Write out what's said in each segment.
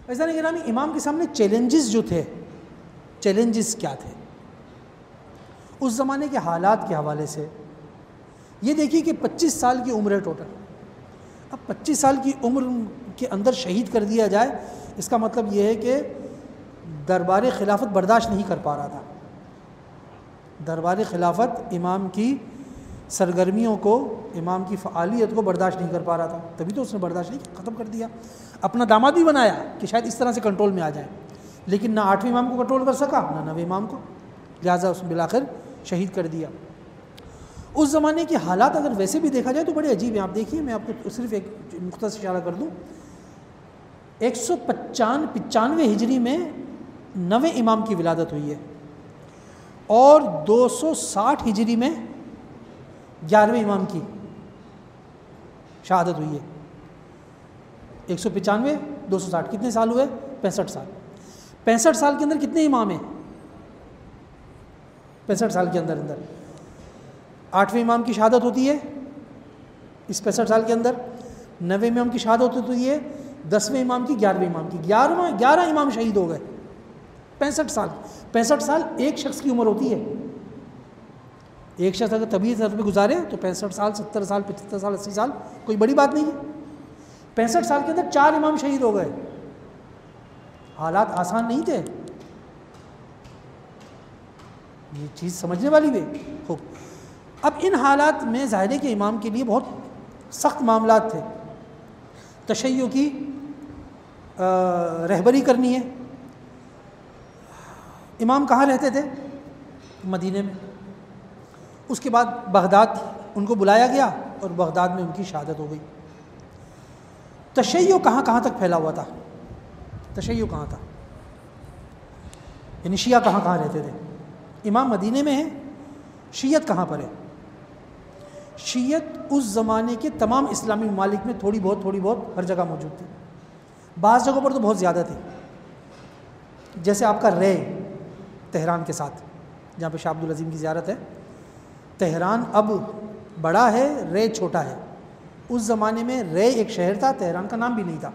ایسا نہیں کہ امام کے سامنے چیلنجز جو تھے، چیلنجز کیا تھے اس زمانے کے حالات کے حوالے سے؟ یہ دیکھیے کہ 25 سال کی عمر ہے ٹوٹل. اب 25 سال کی عمر کے اندر شہید کر دیا جائے، اس کا مطلب یہ ہے کہ دربار خلافت برداشت نہیں کر پا رہا تھا. دربار خلافت امام کی سرگرمیوں کو، امام کی فعالیت کو برداشت نہیں کر پا رہا تھا، تبھی تو اس نے برداشت نہیں ختم کر دیا. اپنا داماد بھی بنایا کہ شاید اس طرح سے کنٹرول میں آ جائیں، لیکن نہ 8ویں امام کو کنٹرول کر سکا، نہ 9ویں امام کو، لہٰذا اس نے بالآخر شہید کر دیا. اس زمانے کے حالات اگر ویسے بھی دیکھا جائے تو بڑے عجیب ہیں. آپ دیکھیے، میں آپ کو صرف ایک مختصر اشارہ کر دوں. 195 ہجری میں 9ویں امام کی ولادت ہوئی ہے اور 260 ہجری میں 11ویں امام کی شہادت ہوئی ہے. 195 260 کتنے سال ہوئے؟ 65 سال. 65 سال کے اندر کتنے امام ہیں؟ 65 سال کے اندر 8ویں امام کی شہادت ہوتی ہے اس 65 سال کے اندر. 9ویں امام کی شہادت ہوتی ہے 10ویں امام کی، 11ویں امام کی. 11 امام شہید ہو گئے. 65 سال. 65 سال ایک شخص کی عمر ہوتی ہے. ایک شخص اگر طبیعت پہ گزارے تو 65 سال، 70 سال، 75 سال، 80 سال کوئی بڑی بات نہیں ہے. 65 سال کے اندر 4 امام شہید ہو گئے. حالات آسان نہیں تھے، یہ چیز سمجھنے والی بھی. خوب، اب ان حالات میں ظاہر ہے کہ امام کے لیے بہت سخت معاملات تھے. تشیع کی رہبری کرنی ہے. امام کہاں رہتے تھے؟ مدینے میں. اس کے بعد بغداد ان کو بلایا گیا اور بغداد میں ان کی شہادت ہو گئی. تشیع کہاں کہاں تک پھیلا ہوا تھا؟ تشیع کہاں تھا؟ یعنی شیعہ کہاں کہاں رہتے تھے؟ امام مدینے میں ہیں، شیعت کہاں پر ہے؟ شیعت اس زمانے کے تمام اسلامی ممالک میں تھوڑی بہت ہر جگہ موجود تھی. بعض جگہوں پر تو بہت زیادہ تھی، جیسے آپ کا رے تہران کے ساتھ، جہاں پہ شاہ عبد العظیم کی زیارت ہے. تہران اب بڑا ہے، رے چھوٹا ہے. اس زمانے میں رے ایک شہر تھا، تہران کا نام بھی نہیں تھا.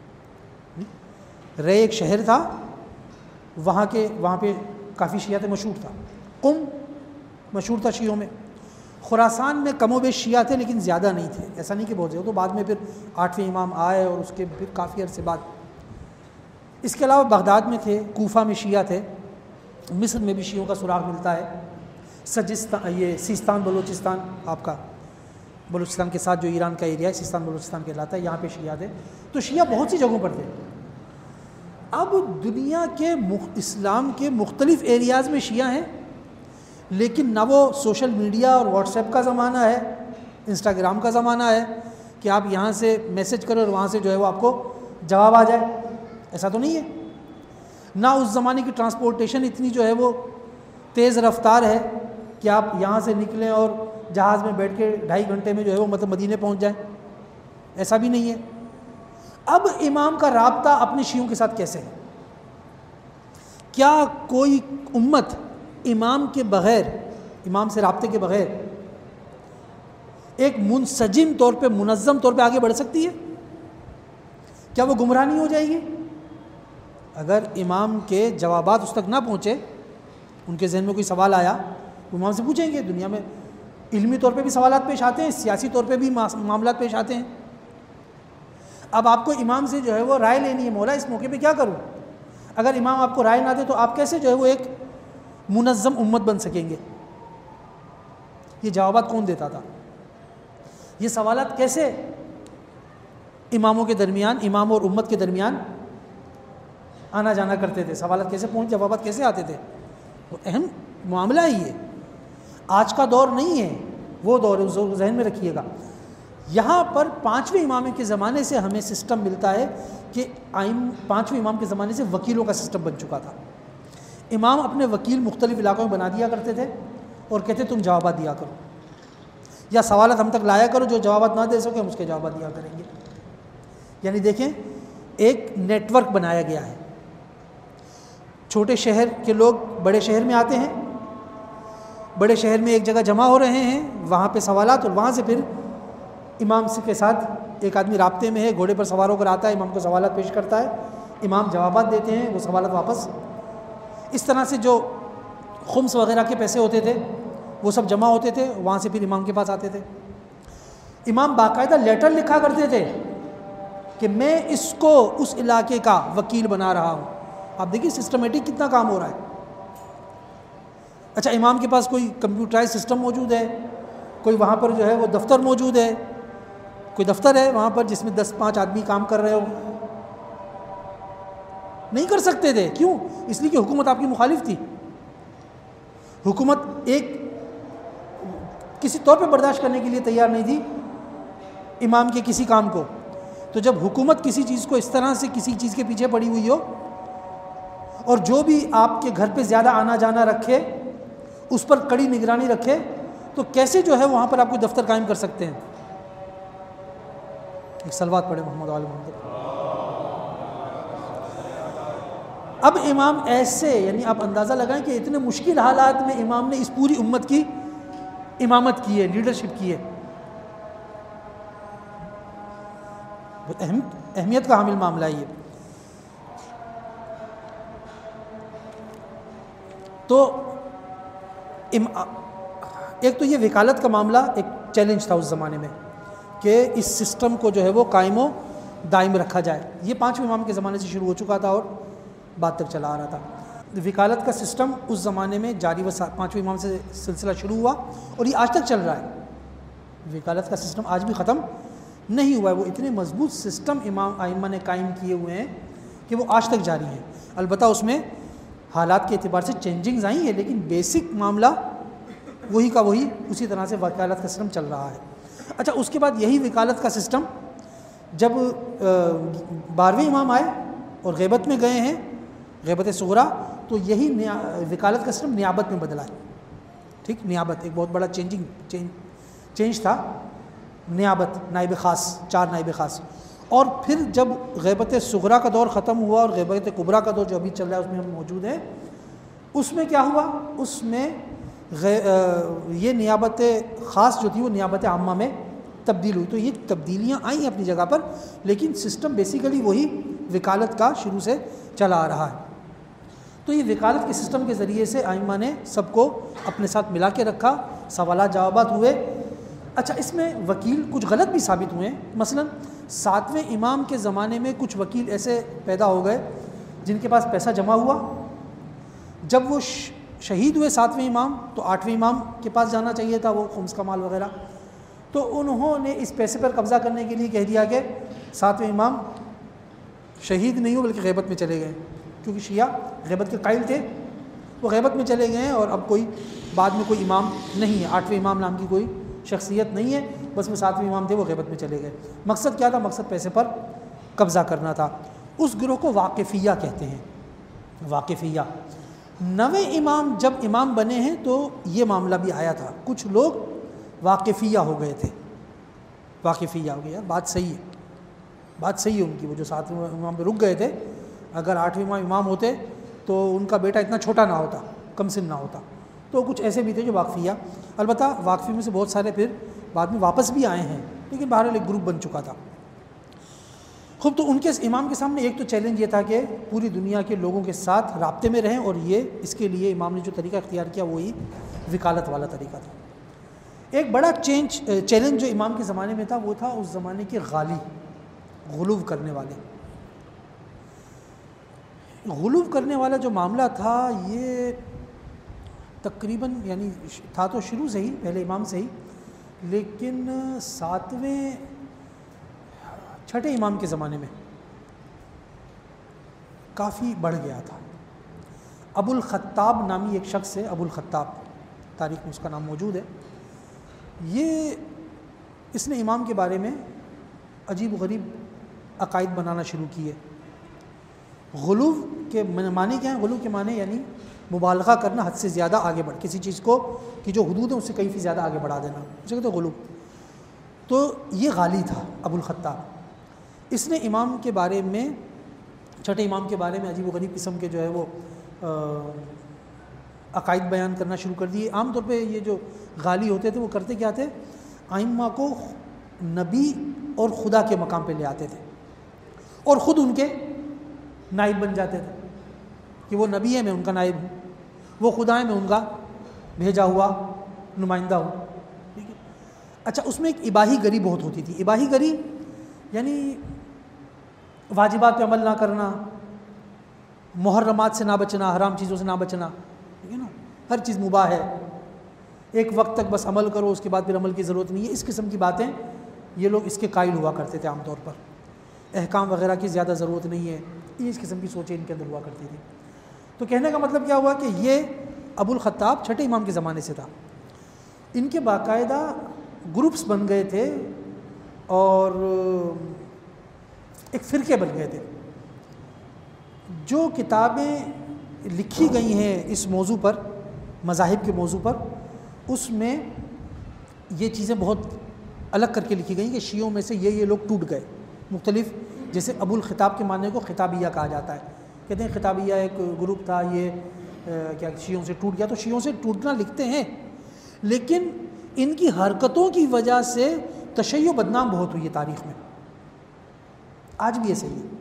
رے ایک شہر تھا، وہاں پہ کافی شیعہ مشہور تھا. قم مشہور تھا شیعوں میں. خراسان میں کم و بیش شیعہ تھے لیکن زیادہ نہیں تھے، ایسا نہیں کہ بہت زیادہ. تو بعد میں پھر 8ویں امام آئے اور اس کے پھر کافی عرصے بعد. اس کے علاوہ بغداد میں تھے، کوفہ میں شیعہ تھے، مصر میں بھی شیعوں کا سراغ ملتا ہے. سجستان، یہ سیستان بلوچستان، آپ کا بلوچستان کے ساتھ جو ایران کا ایریا ہے سیستان بلوچستان کہلاتا ہے، یہاں پہ شیعہ تھے. تو شیعہ بہت سی جگہوں پر تھے. اب دنیا کے اسلام کے مختلف ایریاز میں شیعہ ہیں، لیکن نہ وہ سوشل میڈیا اور واٹس ایپ کا زمانہ ہے، انسٹاگرام کا زمانہ ہے کہ آپ یہاں سے میسج کرو اور وہاں سے جو ہے وہ آپ کو جواب آ جائے. ایسا تو نہیں ہے. نہ اس زمانے کی ٹرانسپورٹیشن اتنی جو ہے وہ تیز رفتار ہے کہ آپ یہاں سے نکلیں اور جہاز میں بیٹھ کے 2.5 گھنٹے میں جو ہے وہ مطلب مدینے پہنچ جائیں. ایسا بھی نہیں ہے. اب امام کا رابطہ اپنے شیعوں کے ساتھ کیسے ہے؟ کیا کوئی امت امام کے بغیر، امام سے رابطے کے بغیر ایک منسجم طور پہ، منظم طور پہ آگے بڑھ سکتی ہے؟ کیا وہ گمراہ نہیں ہو جائے گی؟ اگر امام کے جوابات اس تک نہ پہنچے، ان کے ذہن میں کوئی سوال آیا وہ امام سے پوچھیں گے. دنیا میں علمی طور پہ بھی سوالات پیش آتے ہیں، سیاسی طور پہ بھی معاملات پیش آتے ہیں. اب آپ کو امام سے جو ہے وہ رائے لینی ہے، مولا اس موقع پہ کیا کروں؟ اگر امام آپ کو رائے نہ دے تو آپ کیسے جو ہے وہ ایک منظم امت بن سکیں گے؟ یہ جوابات کون دیتا تھا؟ یہ سوالات کیسے اماموں کے درمیان، امام اور امت کے درمیان آنا جانا کرتے تھے؟ سوالات کیسے جوابات کیسے آتے تھے؟ وہ اہم معاملہ ہی ہے. آج کا دور نہیں ہے، وہ دور ہے، اس ذہن میں رکھیے گا. یہاں پر 5ویں امام کے زمانے سے ہمیں سسٹم ملتا ہے کہ 5ویں امام کے زمانے سے وکیلوں کا سسٹم بن چکا تھا. امام اپنے وکیل مختلف علاقوں میں بنا دیا کرتے تھے اور کہتے تم جوابات دیا کرو، یا سوالات ہم تک لایا کرو، جو جوابات نہ دے سکے ہم اس کے جوابات دیا کریں گے. یعنی دیکھیں، ایک نیٹ ورک بنایا گیا ہے. چھوٹے شہر کے لوگ بڑے شہر میں آتے ہیں، بڑے شہر میں ایک جگہ جمع ہو رہے ہیں، وہاں پہ سوالات، اور وہاں سے پھر امام کے ساتھ ایک آدمی رابطے میں ہے، گھوڑے پر سوار ہو کر آتا ہے، امام کو سوالات پیش کرتا ہے، امام جوابات دیتے ہیں، وہ سوالات واپس. اس طرح سے جو خمس وغیرہ کے پیسے ہوتے تھے وہ سب جمع ہوتے تھے، وہاں سے پھر امام کے پاس آتے تھے. امام باقاعدہ لیٹر لکھا کرتے تھے کہ میں اس کو اس علاقے کا وکیل بنا رہا ہوں. آپ دیکھیے سسٹمیٹک کتنا کام ہو رہا ہے. اچھا، امام کے پاس کوئی کمپیوٹرائز سسٹم موجود ہے، کوئی وہاں پر جو ہے وہ دفتر موجود ہے، کوئی دفتر ہے وہاں پر جس میں 10-5 آدمی کام کر رہے ہو؟ نہیں کر سکتے تھے. کیوں؟ اس لیے کہ حکومت آپ کی مخالف تھی. حکومت ایک کسی طور پہ برداشت کرنے کے لیے تیار نہیں تھی امام کے کسی کام کو. تو جب حکومت کسی چیز کو اس طرح سے کسی چیز کے پیچھے پڑی ہوئی ہو اور جو بھی آپ کے گھر پہ زیادہ آنا جانا رکھے اس پر کڑی نگرانی رکھے، تو کیسے جو ہے وہاں پر آپ کوئی دفتر قائم کر سکتے ہیں؟ ایک صلوات پڑھے محمد علیہ محمد. اب امام ایسے، یعنی آپ اندازہ لگائیں کہ اتنے مشکل حالات میں امام نے اس پوری امت کی امامت کی ہے، لیڈرشپ کی ہے. اہمیت کا حامل معاملہ یہ. تو ایک تو یہ وکالت کا معاملہ ایک چیلنج تھا اس زمانے میں کہ اس سسٹم کو جو ہے وہ قائم و دائم رکھا جائے. یہ 5ویں امام کے زمانے سے شروع ہو چکا تھا اور بعد تک چلا آ رہا تھا. وکالت کا سسٹم اس زمانے میں جاری و 5ویں امام سے سلسلہ شروع ہوا اور یہ آج تک چل رہا ہے. وکالت کا سسٹم آج بھی ختم نہیں ہوا ہے. وہ اتنے مضبوط سسٹم امام ائمہ نے قائم کیے ہوئے ہیں کہ وہ آج تک جاری ہیں. البتہ اس میں حالات کے اعتبار سے چینجنگز آئی ہیں، لیکن بیسک معاملہ وہی کا وہی اسی طرح سے وکالت کا سسٹم چل رہا ہے. اچھا، اس کے بعد یہی وکالت کا سسٹم جب 12ویں امام آئے اور غیبت میں گئے ہیں، غیبت صغریٰ، تو یہی وکالت کا سسٹم نیابت میں بدلا ہے. ٹھیک، نیابت ایک بہت بڑا چینج تھا. نیابت، نائب خاص، 4 نائب خاص. اور پھر جب غیبت صغریٰ کا دور ختم ہوا اور غیبت کبریٰ کا دور جو ابھی چل رہا ہے اس میں ہم موجود ہیں، اس میں کیا ہوا؟ اس میں یہ نیابت خاص جو تھی وہ نیابت عامہ میں تبدیل ہوئی. تو یہ تبدیلیاں آئیں اپنی جگہ پر، لیکن سسٹم بیسیکلی وہی وکالت کا شروع سے چلا آ رہا ہے. تو یہ وکالت کے سسٹم کے ذریعے سے ائمہ نے سب کو اپنے ساتھ ملا کے رکھا، سوالات جوابات ہوئے. اچھا، اس میں وکیل کچھ غلط بھی ثابت ہوئے ہیں. مثلا 7ویں امام کے زمانے میں کچھ وکیل ایسے پیدا ہو گئے جن کے پاس پیسہ جمع ہوا. جب وہ شہید ہوئے 7ویں امام، تو 8ویں امام کے پاس جانا چاہیے تھا وہ خمس کا مال وغیرہ. تو انہوں نے اس پیسے پر قبضہ کرنے کے لیے کہہ دیا کہ 7ویں امام شہید نہیں ہو بلکہ غیبت میں چلے گئے، کیونکہ شیعہ غیبت کے قائل تھے. وہ غیبت میں چلے گئے ہیں اور اب کوئی بعد میں کوئی امام نہیں ہے، 8ویں امام نام کی کوئی شخصیت نہیں ہے، بس وہ 7ویں امام تھے، وہ غیبت میں چلے گئے. مقصد کیا تھا؟ مقصد پیسے پر قبضہ کرنا تھا. اس گروہ کو واقفیہ کہتے ہیں. واقفیہ. 9ویں امام جب امام بنے ہیں تو یہ معاملہ بھی آیا تھا. کچھ لوگ واقفیہ ہو گئے تھے. واقفیہ ہو گئے. یار بات صحیح ہے، بات صحیح ہے ان کی. وہ جو 7ویں امام پہ رک گئے تھے، اگر 8ویں امام ہوتے تو ان کا بیٹا اتنا چھوٹا نہ ہوتا، کم سن نہ ہوتا. تو کچھ ایسے بھی تھے جو واقفیہ. البتہ واقفی میں سے بہت سارے پھر بعد میں واپس بھی آئے ہیں، لیکن بہرحال ایک گروپ بن چکا تھا. خوب، تو ان کے امام کے سامنے ایک تو چیلنج یہ تھا کہ پوری دنیا کے لوگوں کے ساتھ رابطے میں رہیں، اور یہ اس کے لیے امام نے جو طریقہ اختیار کیا وہی وکالت والا طریقہ تھا. ایک بڑا چیلنج جو امام کے زمانے میں تھا وہ تھا اس زمانے کے غالی، غلو کرنے والے. غلو کرنے والا جو معاملہ تھا یہ تقریباً یعنی تھا تو شروع سے ہی، پہلے امام سے ہی، لیکن 7ویں 6ٹھے امام کے زمانے میں کافی بڑھ گیا تھا. ابو الخطاب نامی ایک شخص ہے، ابو الخطاب، تاریخ میں اس کا نام موجود ہے. اس نے امام کے بارے میں عجیب و غریب عقائد بنانا شروع کیے. غلو کے معنی کیا ہیں؟ غلو کے معنی یعنی مبالغہ کرنا، حد سے زیادہ آگے بڑھ، کسی چیز کو کی جو حدود ہے اس سے کئی فیصد زیادہ آگے بڑھا دینا، اسے کہتے ہیں غلو. تو یہ غالی تھا ابو الخطاب. اس نے امام کے بارے میں، 6ٹھے امام کے بارے میں عجیب و غریب قسم کے جو ہے وہ عقائد بیان کرنا شروع کر دیے. عام طور پہ یہ جو غالی ہوتے تھے وہ کرتے کیا تھے؟ ائمہ کو نبی اور خدا کے مقام پہ لے آتے تھے اور خود ان کے نائب بن جاتے تھے کہ وہ نبی ہے، میں ان کا نائب ہوں، وہ خدا ہے، میں ان کا بھیجا ہوا نمائندہ ہوں. ٹھیک ہے. اچھا، اس میں ایک اباہی گری بہت ہوتی تھی. اباہی گری یعنی واجبات پہ عمل نہ کرنا، محرمات سے نہ بچنا، حرام چیزوں سے نہ بچنا. ٹھیک ہے نا، ہر چیز مباح ہے، ایک وقت تک بس عمل کرو، اس کے بعد پھر عمل کی ضرورت نہیں ہے. اس قسم کی باتیں یہ لوگ اس کے قائل ہوا کرتے تھے. عام طور پر احکام وغیرہ کی زیادہ ضرورت نہیں ہے، اس قسم کی سوچیں ان کے اندر ہوا کرتی تھی. تو کہنے کا مطلب کیا ہوا کہ یہ ابو الخطاب چھٹے امام کے زمانے سے تھا. ان کے باقاعدہ گروپس بن گئے تھے اور ایک فرقے بن گئے تھے. جو کتابیں لکھی گئی ہیں اس موضوع پر، مذاہب کے موضوع پر، اس میں یہ چیزیں بہت الگ کر کے لکھی گئی کہ شیعوں میں سے یہ لوگ ٹوٹ گئے مختلف. جیسے ابو الخطاب کے معنی کو خطابیہ کہا جاتا ہے. کہتے ہیں خطابیہ ایک گروپ تھا، یہ کیا شیعوں سے ٹوٹ گیا. تو شیعوں سے ٹوٹنا لکھتے ہیں، لیکن ان کی حرکتوں کی وجہ سے تشیع بدنام بہت ہوئی ہے تاریخ میں. آج بھی ایسے ہی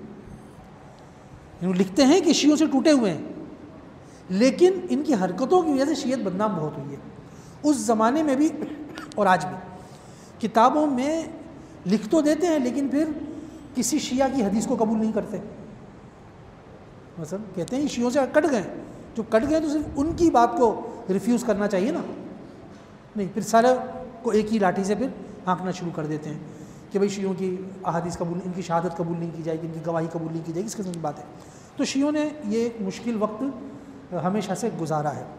ہے، لکھتے ہیں کہ شیعوں سے ٹوٹے ہوئے ہیں، لیکن ان کی حرکتوں کی وجہ سے شیعت بدنام بہت ہوئی ہے. اس زمانے میں بھی اور آج بھی کتابوں میں لکھ تو دیتے ہیں، لیکن پھر کسی شیعہ کی حدیث کو قبول نہیں کرتے. مثلا کہتے ہیں شیعوں سے کٹ گئے، جو کٹ گئے تو صرف ان کی بات کو ریفیوز کرنا چاہیے نا، نہیں پھر سارے کو ایک ہی لاٹھی سے پھر ہانکنا شروع کر دیتے ہیں کہ بھئی شیعوں کی احادیث قبول، ان کی شہادت قبول نہیں کی جائے گی، ان کی گواہی قبول نہیں کی جائے گی. اس قسم کی بات ہے. تو شیعوں نے یہ ایک مشکل وقت ہمیشہ سے گزارا ہے.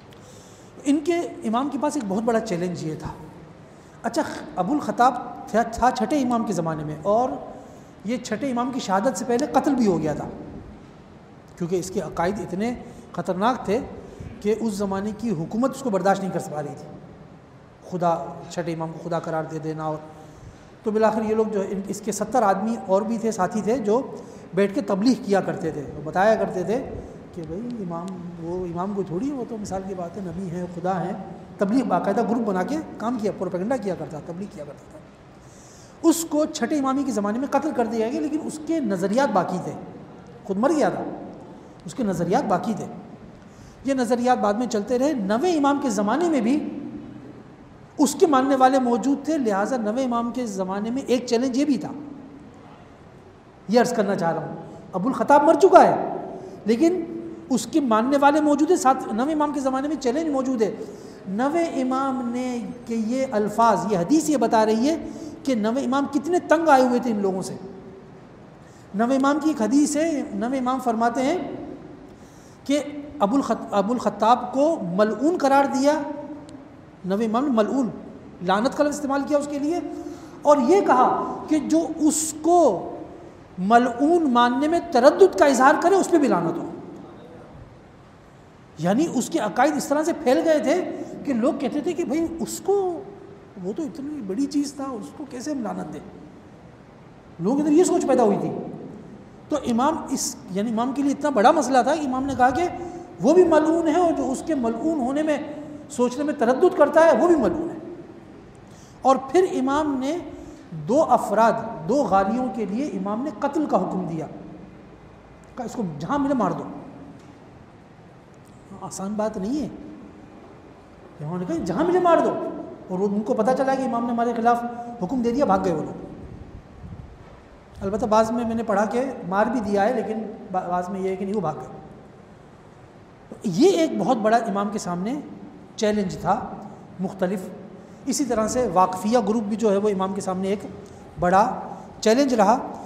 ان کے امام کے پاس ایک بہت بڑا چیلنج یہ تھا. اچھا، ابو الخطاب تھا چھٹے امام کے زمانے میں، اور یہ چھٹے امام کی شہادت سے پہلے قتل بھی ہو گیا تھا، کیونکہ اس کے عقائد اتنے خطرناک تھے کہ اس زمانے کی حکومت اس کو برداشت نہیں کر پا رہی تھی. خدا، چھٹے امام کو خدا قرار دے دینا. اور تو بالآخر یہ لوگ جو اس کے 70 آدمی اور بھی تھے، ساتھی تھے، جو بیٹھ کے تبلیغ کیا کرتے تھے، بتایا کرتے تھے کہ بھئی امام، وہ امام کو تھوڑی، وہ تو مثال کی بات ہے، نبی ہیں، خدا ہیں. تبلیغ باقاعدہ گروپ بنا کے کام کیا، پروپیگنڈا کیا کرتا، تبلیغ کیا کرتا تھا. اس کو چھٹے امامی کے زمانے میں قتل کر دیا گیا، لیکن اس کے نظریات باقی تھے. خود مر گیا تھا، اس کے نظریات باقی تھے. یہ نظریات بعد میں چلتے رہے. 9ویں امام کے زمانے میں بھی اس کے ماننے والے موجود تھے، لہٰذا 9ویں امام کے زمانے میں ایک چیلنج یہ بھی تھا. یہ عرض کرنا چاہ رہا ہوں، ابو الخطاب مر چکا ہے، لیکن اس کے ماننے والے موجود ہیں. ساتھ 9ویں امام کے زمانے میں چیلنج موجود ہے. 9ویں امام نے کہ یہ الفاظ، یہ حدیث یہ بتا رہی ہے کہ 9ویں امام کتنے تنگ آئے ہوئے تھے ان لوگوں سے. 9ویں امام کی ایک حدیث ہے، 9ویں امام فرماتے ہیں کہ ابو الخطاب کو ملعون قرار دیا. 9ویں امام نے ملعون، لعنت کا لفظ استعمال کیا اس کے لیے، اور یہ کہا کہ جو اس کو ملعون ماننے میں تردد کا اظہار کرے اس پہ بھی لعنت ہو. یعنی اس کے عقائد اس طرح سے پھیل گئے تھے کہ لوگ کہتے تھے کہ بھئی اس کو، وہ تو اتنی بڑی چیز تھا، اس کو کیسے ہم لعنت دیں. لوگوں کے اندر یہ سوچ پیدا ہوئی تھی. تو امام یعنی امام کے لیے اتنا بڑا مسئلہ تھا کہ امام نے کہا کہ وہ بھی ملعون ہے، اور جو اس کے ملعون ہونے میں سوچنے میں تردد کرتا ہے وہ بھی ملعون ہے. اور پھر امام نے 2 افراد، 2 غالیوں کے لیے امام نے قتل کا حکم دیا، کہا اس کو جہاں ملے مار دو. آسان بات نہیں ہے. انہوں نے کہا جہاں ملے مار دو، اور ان کو پتہ چلا کہ امام نے ہمارے خلاف حکم دے دیا، بھاگ گئے وہ لوگ. البتہ بعض میں نے پڑھا کہ مار بھی دیا ہے، لیکن بعض میں یہ ہے کہ نہیں، وہ بھاگ گئے. یہ ایک بہت بڑا امام کے سامنے چیلنج تھا مختلف. اسی طرح سے واقفیہ گروپ بھی جو ہے وہ امام کے سامنے ایک بڑا چیلنج رہا.